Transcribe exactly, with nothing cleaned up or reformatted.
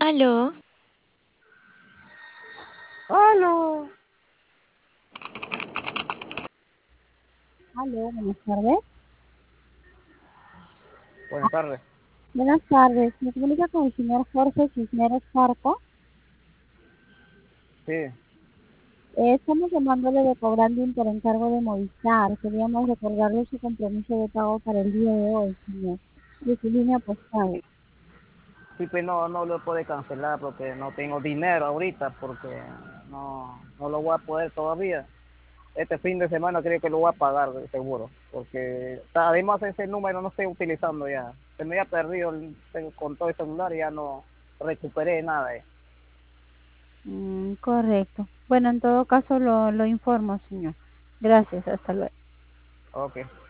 Aló, ¡Aló! Aló, buenas tardes. Buenas tardes. Buenas tardes. Me comunica con el señor Jorge Cisneros Zarco. Sí, Eh, estamos llamándole de cobrando por encargo de Movistar. Queríamos recordarle su compromiso de pago para el día de hoy, señor, de su línea postal. sí, pues no, no lo puedo cancelar porque no tengo dinero ahorita, porque no, no lo voy a poder todavía. Este fin de semana creo que lo voy a pagar de seguro, porque además ese número no estoy utilizando ya. Se me había perdido el- con todo el celular y ya no recuperé nada. eh. Mm, correcto. Bueno, en todo caso lo, lo informo, señor. Gracias, hasta luego. Ok.